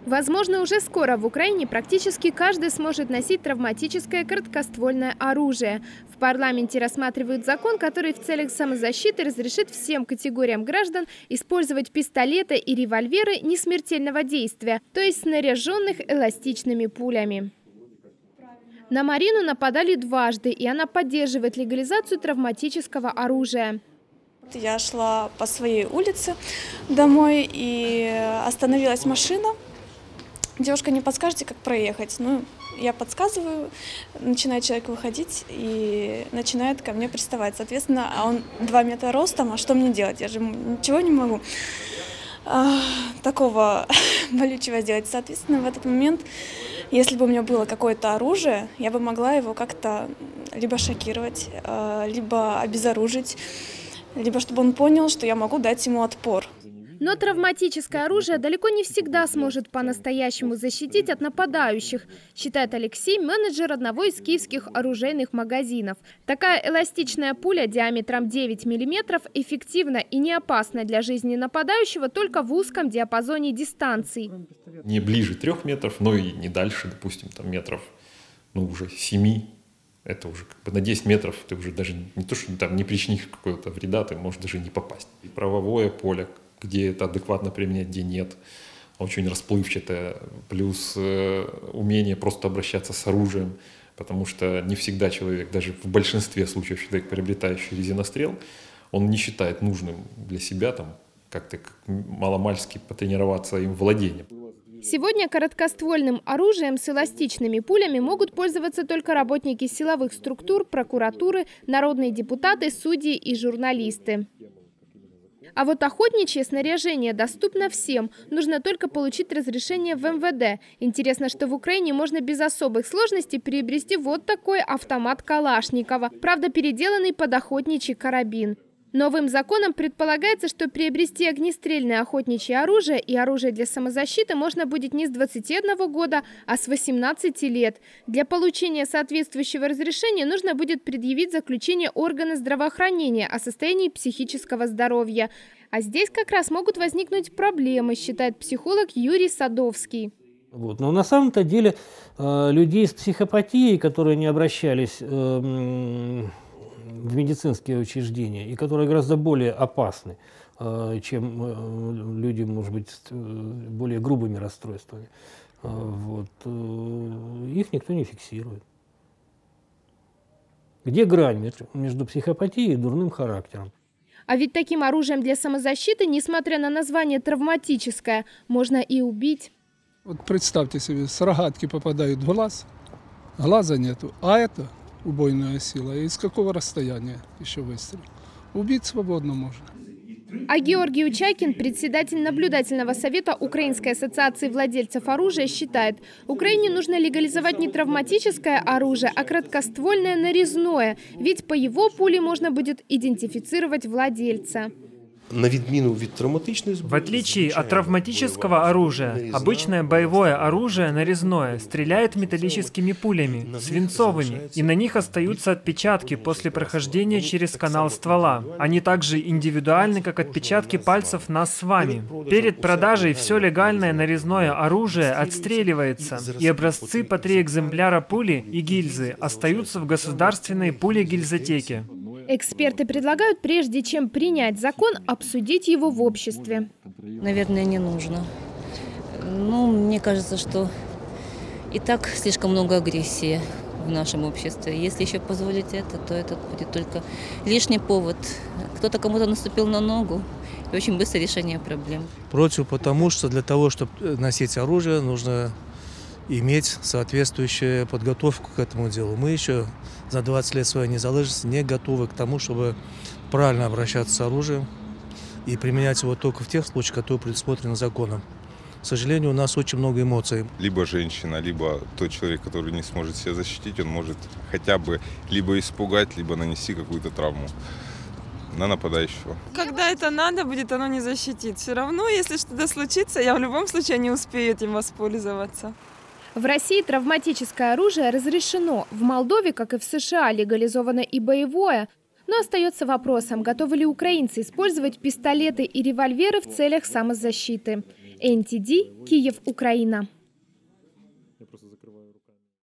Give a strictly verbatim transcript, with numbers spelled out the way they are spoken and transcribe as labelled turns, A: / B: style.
A: Возможно, уже скоро в Украине практически каждый сможет носить травматическое короткоствольное оружие. В парламенте рассматривают закон, который в целях самозащиты разрешит всем категориям граждан использовать пистолеты и револьверы несмертельного действия, то есть снаряженных эластичными пулями. На Марину нападали дважды, и она поддерживает легализацию травматического оружия.
B: Я шла по своей улице домой, и остановилась машина. Девушка, не подскажете, как проехать? Ну, я подсказываю, начинает человек выходить и начинает ко мне приставать. Соответственно, а он два метра ростом, а что мне делать? Я же ничего не могу а, такого болючего сделать. Соответственно, в этот момент, если бы у меня было какое-то оружие, я бы могла его как-то либо шокировать, либо обезоружить, либо чтобы он понял, что я могу дать ему отпор.
A: Но травматическое оружие далеко не всегда сможет по-настоящему защитить от нападающих, считает Алексей, менеджер одного из киевских оружейных магазинов. Такая эластичная пуля диаметром девять миллиметров эффективна и не опасна для жизни нападающего только в узком диапазоне дистанций.
C: Не ближе трех метров, но и не дальше, допустим, там метров, ну уже семи. Это уже как бы на десять метров ты уже даже не то, что там не причинишь какого-то вреда, ты можешь даже не попасть. И правовое поле, где это адекватно применять, где нет, очень расплывчатое, плюс э, умение просто обращаться с оружием, потому что не всегда человек, даже в большинстве случаев человек, приобретающий резинострел, он не считает нужным для себя там как-то как маломальски потренироваться им владением.
A: Сегодня короткоствольным оружием с эластичными пулями могут пользоваться только работники силовых структур, прокуратуры, народные депутаты, судьи и журналисты. А вот охотничье снаряжение доступно всем. Нужно только получить разрешение в эм вэ дэ. Интересно, что в Украине можно без особых сложностей приобрести вот такой автомат Калашникова, правда переделанный под охотничий карабин. Новым законом предполагается, что приобрести огнестрельное охотничье оружие и оружие для самозащиты можно будет не с двадцати одного года, а с восемнадцати лет. Для получения соответствующего разрешения нужно будет предъявить заключение органа здравоохранения о состоянии психического здоровья. А здесь как раз могут возникнуть проблемы, считает психолог Юрий Садовский.
D: Вот. Но на самом-то деле э, людей с психопатией, которые не обращались э, в медицинские учреждения и которые гораздо более опасны, чем люди, может быть, с более грубыми расстройствами. Вот. Их никто не фиксирует. Где грань между психопатией и дурным характером?
A: А ведь таким оружием для самозащиты, несмотря на название травматическое, можно и убить.
E: Вот представьте себе, с рогатки попадают в глаз, глаза нету, а это убойная сила. И с какого расстояния еще выстрел? Убить свободно можно.
A: А Георгий Учайкин, председатель наблюдательного совета Украинской ассоциации владельцев оружия, считает, Украине нужно легализовать не травматическое оружие, а краткоствольное нарезное, ведь по его пуле можно будет идентифицировать владельца.
F: В отличие от травматического оружия, обычное боевое оружие нарезное стреляет металлическими пулями, свинцовыми, и на них остаются отпечатки после прохождения через канал ствола. Они также индивидуальны, как отпечатки пальцев нас с вами. Перед продажей все легальное нарезное оружие отстреливается, и образцы по три экземпляра пули и гильзы остаются в государственной пулегильзотеке.
A: Эксперты предлагают, прежде чем принять закон, обсудить его в обществе.
G: Наверное, не нужно. Ну, мне кажется, что и так слишком много агрессии в нашем обществе. Если еще позволить это, то это будет только лишний повод. Кто-то кому-то наступил на ногу, и очень быстрое решение проблем.
H: Против, потому что для того, чтобы носить оружие, нужно иметь соответствующую подготовку к этому делу. Мы еще за двадцать лет своей незалежности не готовы к тому, чтобы правильно обращаться с оружием и применять его только в тех случаях, которые предусмотрены законом. К сожалению, у нас очень много эмоций.
I: Либо женщина, либо тот человек, который не сможет себя защитить, он может хотя бы либо испугать, либо нанести какую-то травму на нападающего.
J: Когда это надо будет, оно не защитит. Все равно, если что-то случится, я в любом случае не успею этим воспользоваться.
A: В России травматическое оружие разрешено. В Молдове, как и в США, легализовано и боевое. Но остается вопросом, готовы ли украинцы использовать пистолеты и револьверы в целях самозащиты. эн ти ди, Киев, Украина.